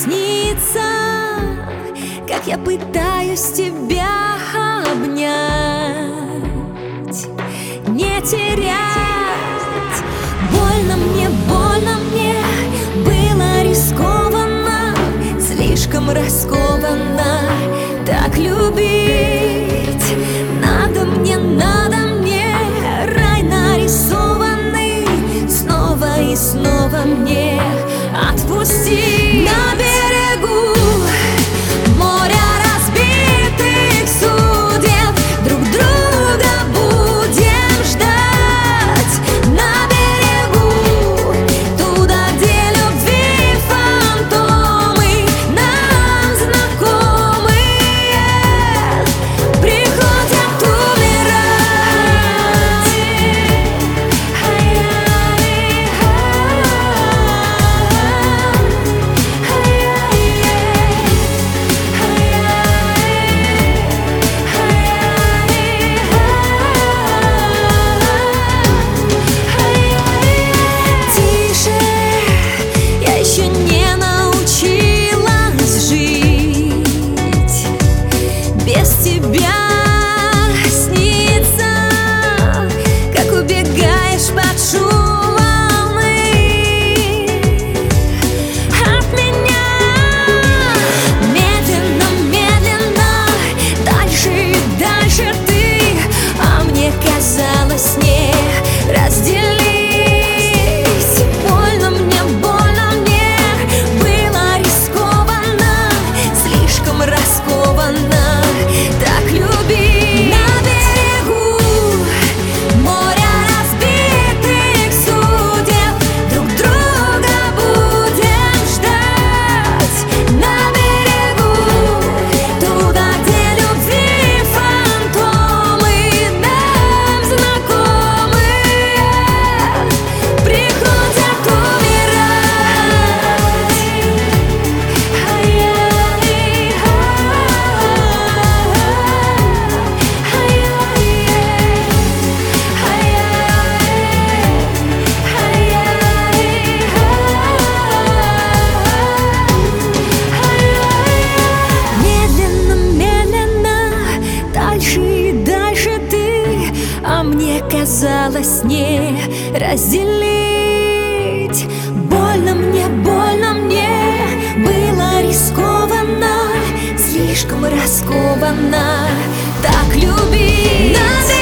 снится, как я пытаюсь тебя обнять, не терять. Больно мне, было рискованно, слишком раскованно так любить. Надо мне рай нарисованный, снова и снова мне отпусти. На берегу моря разбитых судеб друг друга будем ждать. На берегу, туда, где любви фантомы нам знакомые приходят умирать. Тише, я еще не научилась жить без тебя. Снится, как убегаешь под шум волны от меня. Медленно, дальше и дальше ты, а мне казалось не разделить. Больно мне, было рискованно, слишком раскованно так любить. На берегу моря разбитых судеб друг друга будем ждать. На берегу, туда, где любви фантомы нам знакомые приходят умирать. Медленно, дальше и дальше ты, а мне казалось не разделить. Больно мне, было рискованно, слишком раскованно так любить.